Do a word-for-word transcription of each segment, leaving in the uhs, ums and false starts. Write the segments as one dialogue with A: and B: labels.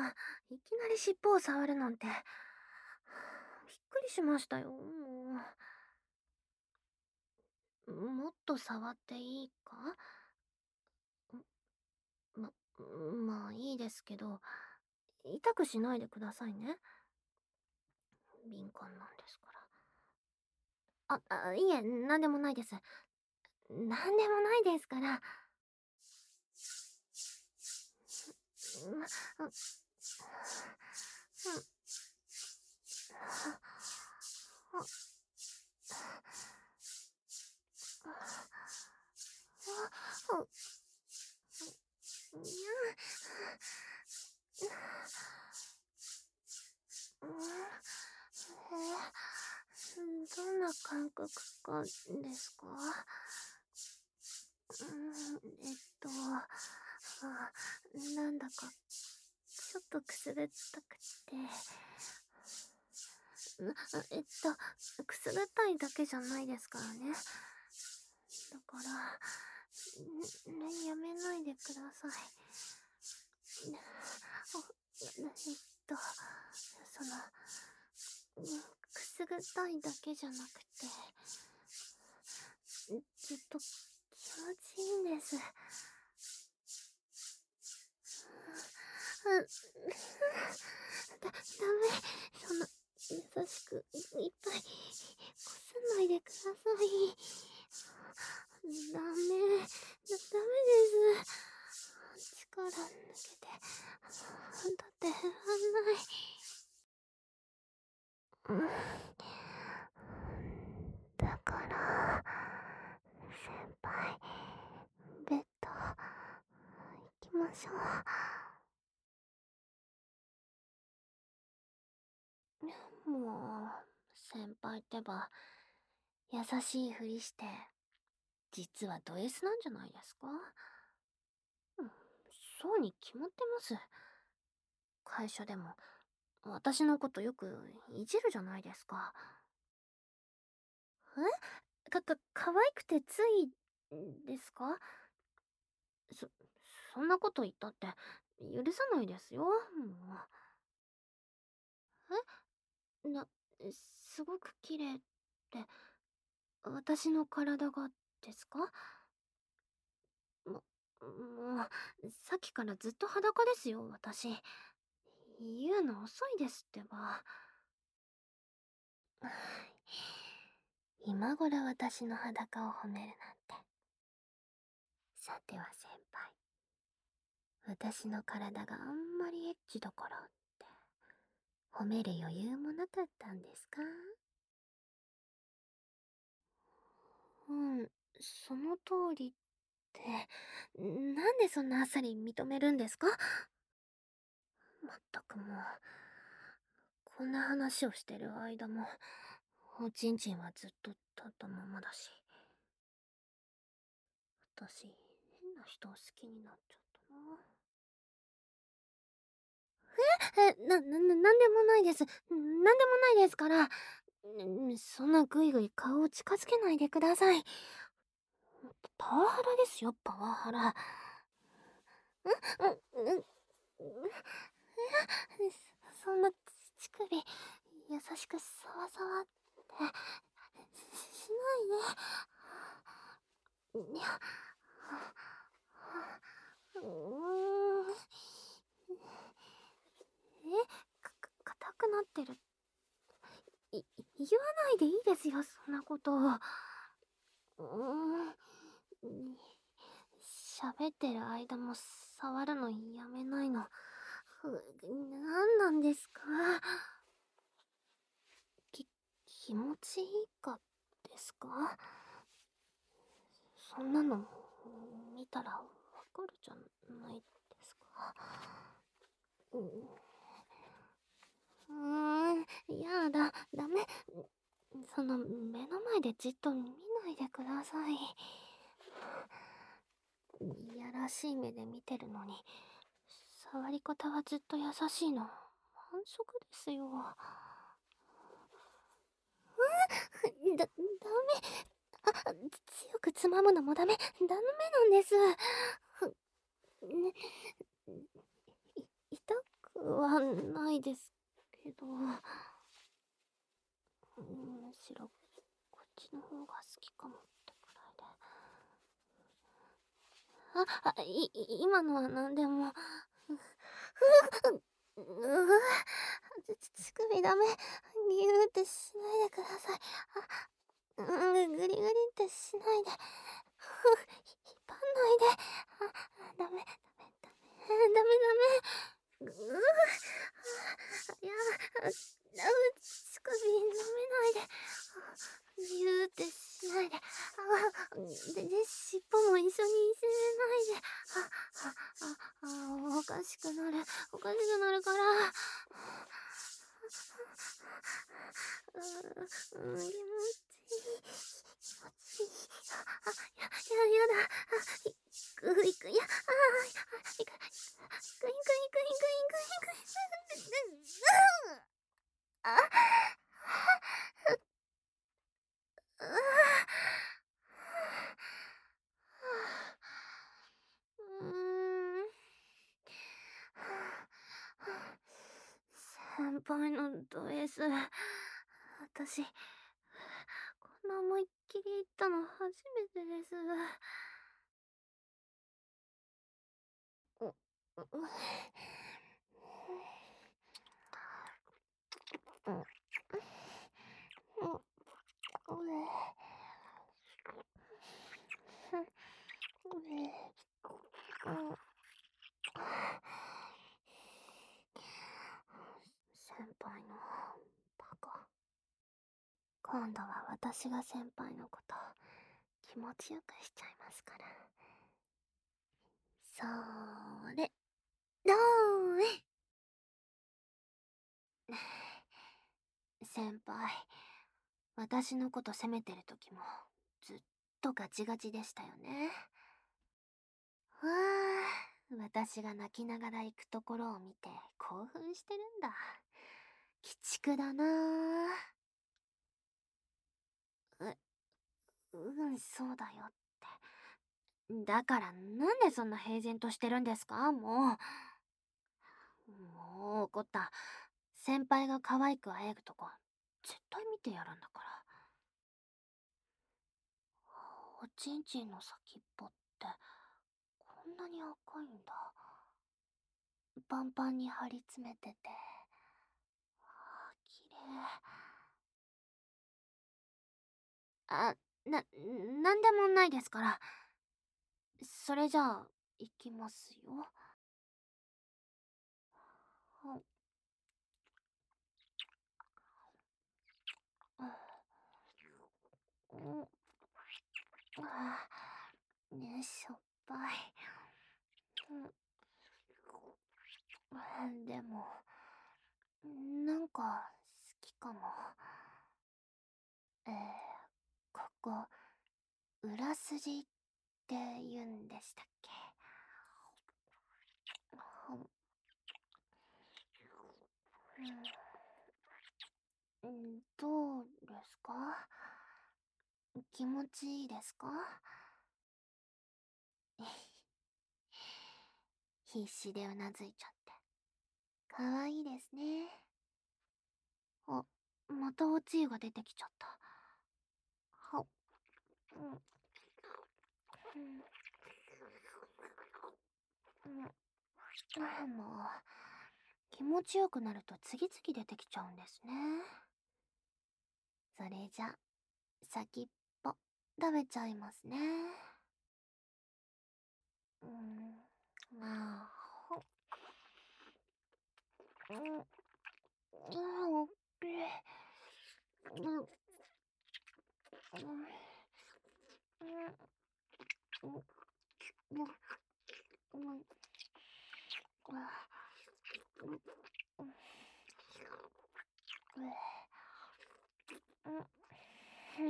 A: いきなり尻尾を触るなんて。びっくりしましたよ、もう。もっと触っていいか？ま、まあいいですけど、痛くしないでくださいね。敏感なんですから。あ、あ、いえ、なんでもないです。なんでもないですから。ま、う、う、う、にゃ、うん、え、どんな感覚かですか？うん、えっと、あ、なんだか、ちょっとくすぐったくて。ん、えっと、くすぐったいだけじゃないですからね。だから、ん、やめないでください。えっと、その、くすぐったいだけじゃなくて、ずっと気持ちいいんです。だ、ダメ。そんな、優しく、いっぱい、こすんないでください。ダメ、ダメです。力抜けて、だってらんない。うん。だから、先輩、ベッド、行きましょう。もう、先輩ってば、優しいふりして、実はド S なんじゃないですか？うん、そうに決まってます。会社でも、私のことよくいじるじゃないですか。え？か、か、可愛くてつい、ですか？そ、そんなこと言ったって、許さないですよ、もう。え？な、すごく綺麗って、私の体がですか？も、もう、さっきからずっと裸ですよ、私。言うの遅いですってば。今頃私の裸を褒めるなんて。さては先輩、私の体があんまりエッチだからって褒める余裕もなかったんですか？うん、その通りって、なんでそんなあっさり認めるんですか？まったくもう、こんな話をしてる間も、おちんちんはずっと立ったままだし。私、変な人を好きになっちゃったな。え、な、な、ななんでもないです。なんでもないですから。ん、そんなぐいぐい顔を近づけないでください。パワハラですよ、パワハラ。ん、うん、うん、そそんな乳首、優しくさわさわってししないで。いや、うーん。え、か、か、硬くなってる。い、言わないでいいですよ、そんなこと。うーん。喋ってる間も触るのやめないの。なんなんですか？き、気持ちいいかですか？そんなの見たらわかるじゃないですか。うーん、やだ、ダメ。その、目の前でじっと見ないでください。いやらしい目で見てるのに、触り方はずっと優しいの。反則ですよ。うん、だ、ダメ。あ、強くつまむのもダメ。ダメなんです。ね、い、痛くはないですけど、むしろこっちの方が好きかもってくらいで。あ、あ、い、今のは何でも。う、う、うう、ち、乳首ダメ。ギューってしないでください。あ、うん、グリグリってしないで。ふ、引っ張んないで。あ、ダメ、ダメ、ダメ、ダメ、ダメ。うう、いや、あ、あ、乳首舐めないで。ギューってしないで。あ、で、で、尻尾も一緒にいじめないで。あ、あ、あ、おかしくなる。おかしくなるから。うーん、気持ちいい。気持ちいい。あ、や、や、やだ。あ、いく、いく、いや、ああ、いく、いく、いく、いく、いく、いく、いく、いく、いく、あ、うわ、うーん。先輩のド S、私、こんな思いっきり言ったの初めてです。う、う、うん、うん、うん、先輩のバカ。今度は私が先輩のこと気持ちよくしちゃいますから。そーれ、どーえ。先輩、私のこと責めてる時もずっとガチガチでしたよね。わあ、私が泣きながら行くところを見て興奮してるんだ。鬼畜だなぁ。う、うん、そうだよって。だからなんでそんな平然としてるんですか、もう。もう怒った。先輩が可愛くあえぐとこ、絶対見てやるんだから。おちんちんの先っぽって、こんなに赤いんだ。パンパンに張り詰めてて。ああ、綺麗。あ、な、なんでもないですから。それじゃあ、行きますよ。は、うん、ああ、ね、しょっぱい。うん、でも、なんか、好きかも。えー、ここ、裏筋って言うんでしたっけ？ほん、うん、どうですか？気持ちいいですか？必死でうなずいちゃって。かわいいですね。あ、またおつゆが出てきちゃった。は、うん、うん、うん、もう、気持ちよくなると次々出てきちゃうんですね。それじゃ、先っぽ、食べちゃいますね。うん、ああ、ほ、うん、うん、おっぺ、うん、うん、うん、うん、うん、うん、うん、うん、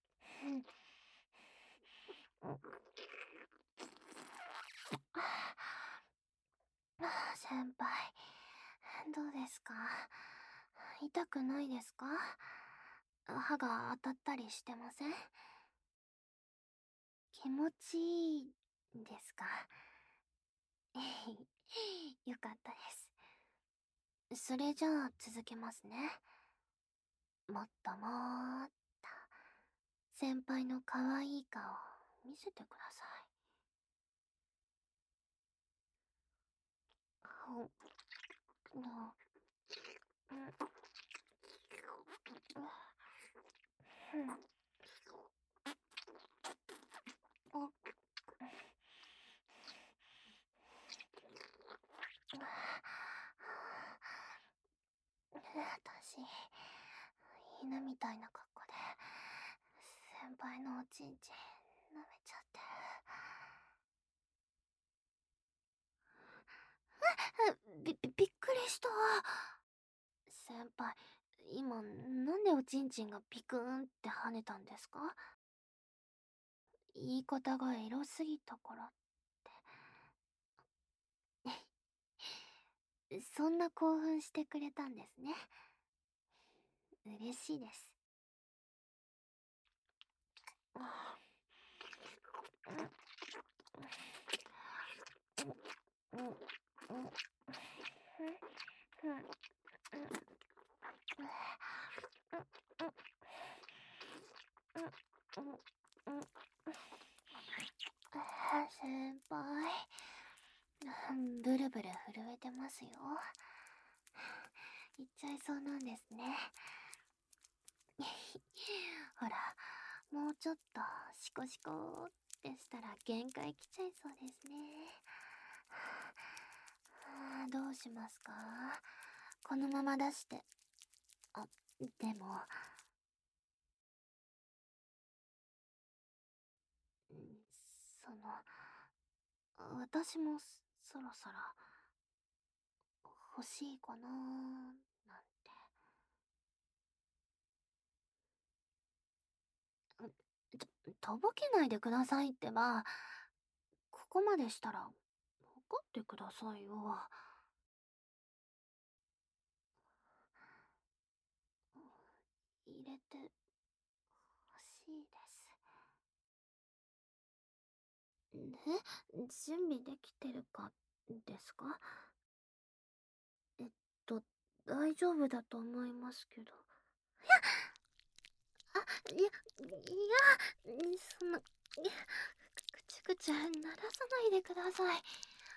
A: 先輩、どうですか？痛くないですか？歯が当たったりしてません？気持ちいいですか？よかったです。 それじゃあ続けますね。もっともーっと先輩の可愛い顔見せてください。うん、うん、うん、うん、私、犬みたいな格好で、先輩のおちんちん舐めちゃって。び、びびっくりした。先輩、今、なんでおちんちんがピクーンって跳ねたんですか？言い方がエロすぎたからって。そんな興奮してくれたんですね。嬉しいです。先輩、ブルブル震えてますよ。行っちゃいそうなんですね。ほら、もうちょっとシコシコってしたら限界来ちゃいそうですね。はあ、どうしますか？このまま出して。あ、でも、んその、私もそろそろ欲しいかなーなんて。んちょ、とぼけないでくださいってば。ここまでしたら、分かってくださいよ。入れて欲しいです。え、準備できてるかですか？えっと、大丈夫だと思いますけど。あ、いや、いや、そんな、いや、ぐちゅぐちゅ鳴らさないでください。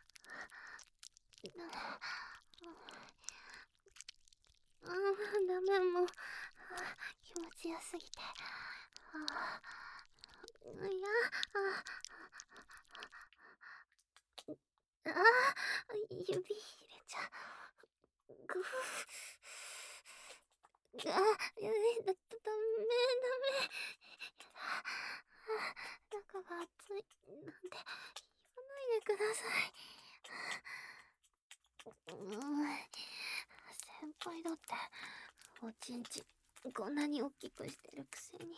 A: ああ、ダメ、もう、気持ちよすぎて。ああ、いや、ああ、指入れちゃう。ぐふ。あ、え、だ、だ、ダメ、ダメ。やだ。中が熱い。なんて言わないでください。うん。先輩だって、おちんち、こんなに大きくしてるくせに。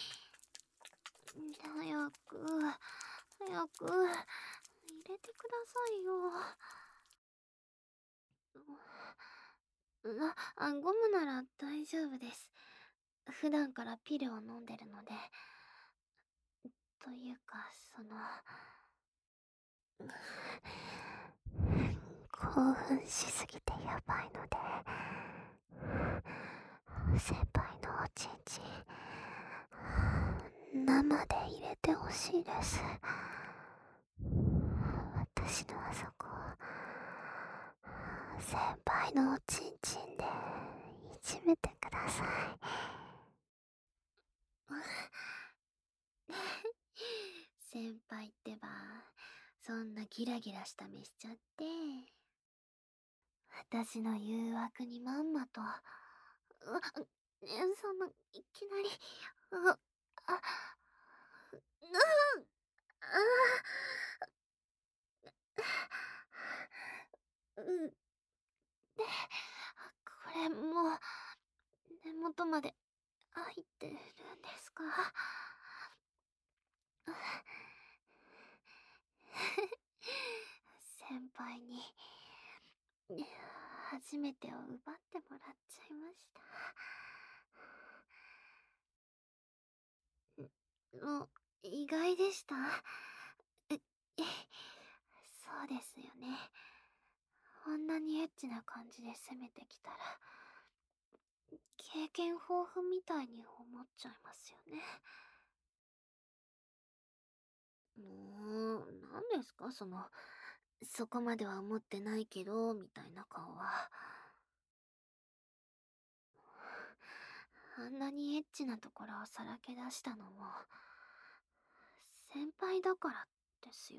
A: 早く、早く、入れてくださいよ。あ、あ、ゴムなら大丈夫です。普段からピルを飲んでるので。というか、その、興奮しすぎてやばいので、先輩のおちんちん、生で入れてほしいです。私のあそこ、先輩のおちんちんで、いじめてください。先輩ってば、そんなギラギラした目しちゃって。私の誘惑にまんまと。うわ、え、そんな、いきなり、うわ、あ、う、ああ、う、で、これもう、根元まで入ってるんですか？先輩に、初めてを奪ってもらっちゃいました。もう、意外でした？え、そうですよね。こんなにエッチな感じで攻めてきたら、経験豊富みたいに思っちゃいますよね。もう、何ですかその、そこまでは思ってないけど、みたいな顔は。あんなにエッチなところをさらけ出したのも、先輩だからですよ。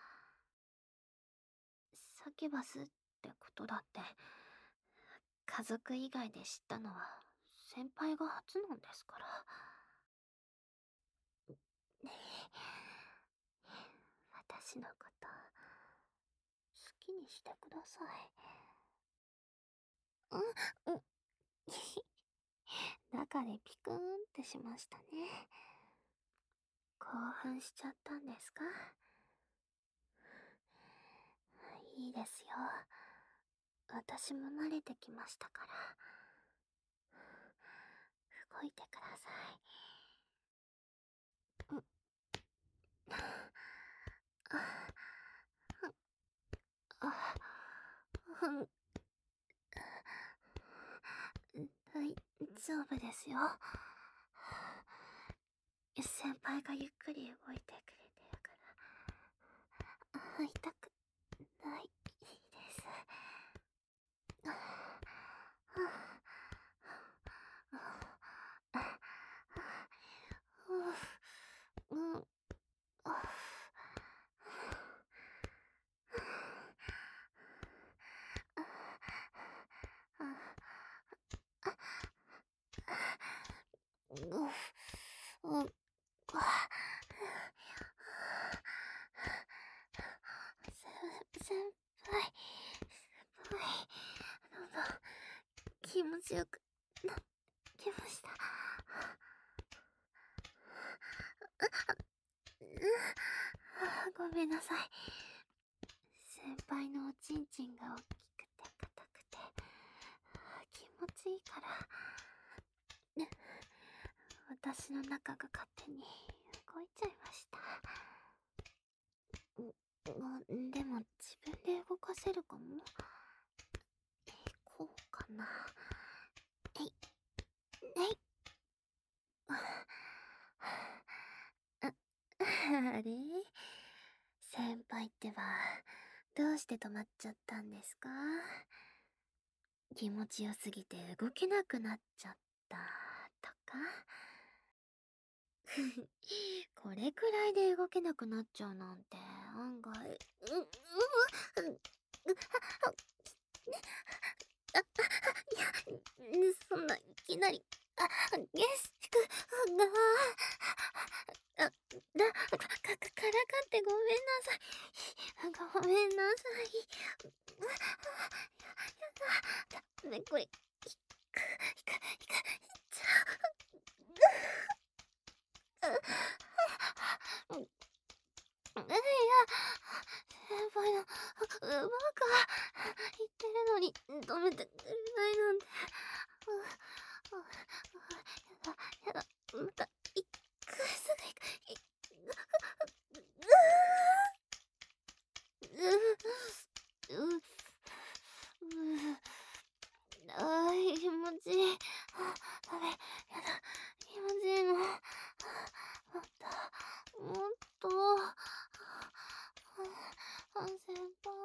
A: サキュバスってことだって、家族以外で知ったのは先輩が初なんですから。私のこと好きにしてください。うん、うん。中でピクーンってしましたね。興奮しちゃったんですか？いいですよ。私も慣れてきましたから。動いてください。うん。あ、うん。大丈夫ですよ。先輩がゆっくり動いてくれてるから、会いたくないです。うん、うん、先輩、先輩、どうぞ、気持ちよくなってました。ごめんなさい。先輩のおちんちんが大きくて硬くて気持ちいいから、私の中が勝手に動いちゃいました。んでも自分で動かせるかも。こうかな。えいえい。あれ、先輩ってばどうして止まっちゃったんですか？気持ちよすぎて動けなくなっちゃったとか？これくらいで動けなくなっちゃうなんて案外、う、う、う、う、あ、いや、そんないきなり、あ、ゲスクが、あ、だ、か、か、からかってごめんなさい。ごめんなさい。や、やだ。ね、これ、いく、いく、いく、いっちゃう。うん、いや、先輩の、バカ言ってるのに止めてくれないなんて。やだ、やだ、また、いく、すぐ行く。いう、う、う、う、あー、気持ちいい。あ、ダメ、やだ、気持ちいいの。もっと、もっと。あ、先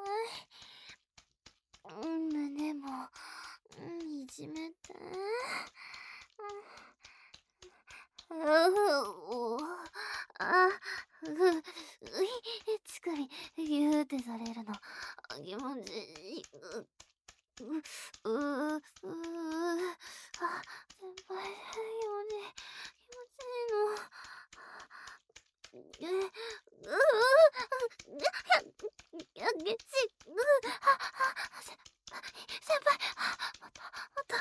A: 輩。うん、胸も、うん、いじめて。うう、あ、う、うい、乳首、ぎゅーってされるの。気持ちいい。う、う、う、う、あ、先輩、気持ちいい。気持ちいいの。え、う、う、や、や、げち、う、あ、あ、せ、先輩、あ、また、また、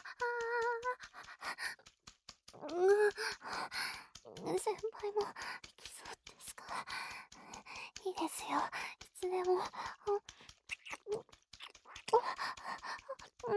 A: あ、うん、先輩も行きそうですか？いいですよ。いつでも。うん。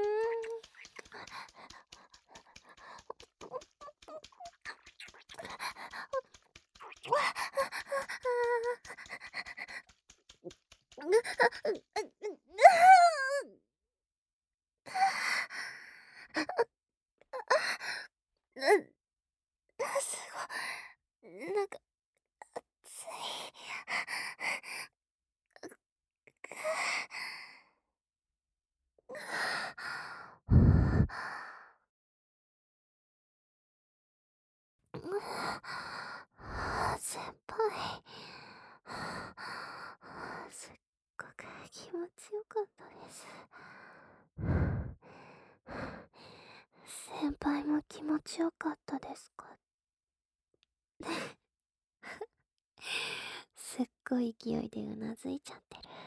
A: ちよかったです。先輩も気持ちよかったですか？すっごい勢いでうなずいちゃってる。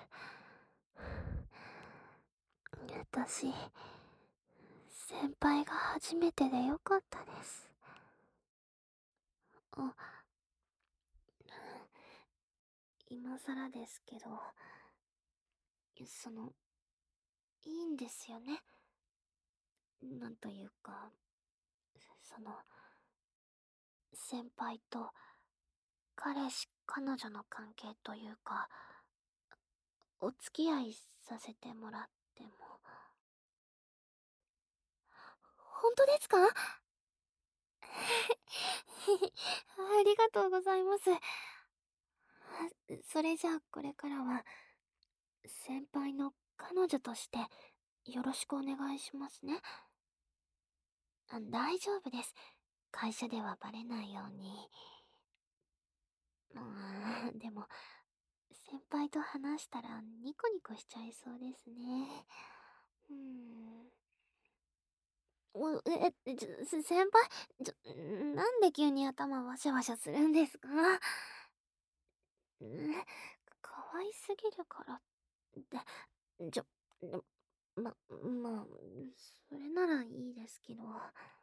A: 私、先輩が初めてでよかったです。あ、今更ですけど、その、いいんですよね。なんというか、その、先輩と彼氏、彼女の関係というか、お付き合いさせてもらっても。本当ですか？ありがとうございます。それじゃあこれからは、先輩の彼女としてよろしくお願いしますね。あ、大丈夫です。会社ではバレないように。うーん、でも、先輩と話したらニコニコしちゃいそうですね。うーん。お、え、え、ちょ、せ先輩、ちょ、なんで急に頭ワシャワシャするんですか？ん、可愛すぎるからって、ちょ、ま、まあ、それならいいですけど。